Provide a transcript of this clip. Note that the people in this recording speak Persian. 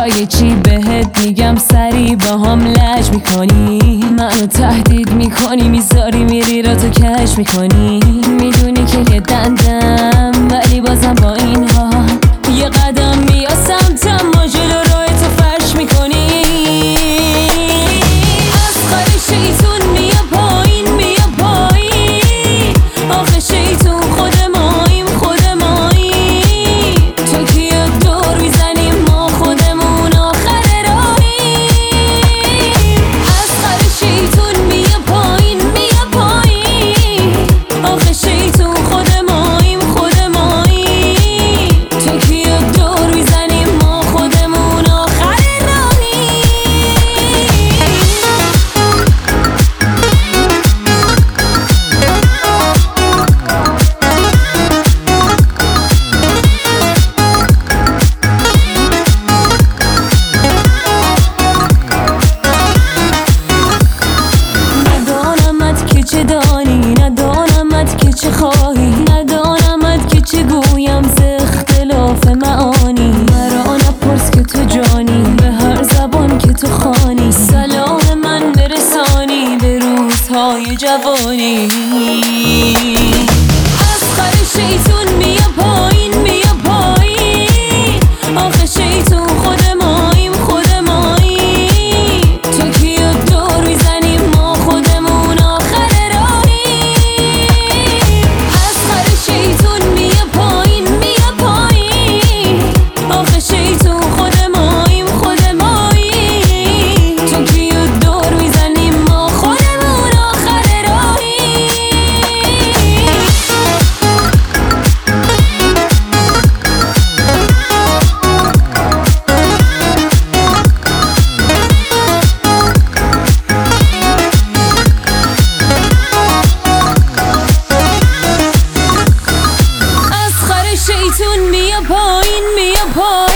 میخوای چی بهت میگم سری با هم لج میکنی، منو تهدید میکنی، میذاری میری را تو کش میکنی. میدونی که یه دندم ولی بازم با این حال یه قدم بیا سمتم، ما جلو راه تو فرش میکنی. از خواهی شیطون میا پایین میا پایین، آخه شیطون خود ماییم خود ماییم، تو کیا دور میزنیم ما خودمون آخر راهیم. از خواهی شیطون میا پایین میا پایین، آخه شیطون خود ماییم خود ماییم، تو کیا دور میزنیم ما خودمون آخر راهیم. ندانمت که چه دانی، ندانمت که چه خواهی، ندانمت که چه گویم ز اختلاف معانی. مرا نپرس که تو جانی، به هر زبان که تو خوانی، سلام من برسانی به روزهای جوانی. از خر شیطون میا پایین میا پایین، آخه شیطون خود ماییم خود ماییم، تو کیا دور میزنیم ما خودمون آخر راهیم. از خر شیطون میا پایین میا پایین، آخه شیطون خود ماییم خود ماییم، تو کیا دور میزنیم ما خودمون آخر راهیم. از خر شیطون میا پایین میا پایین.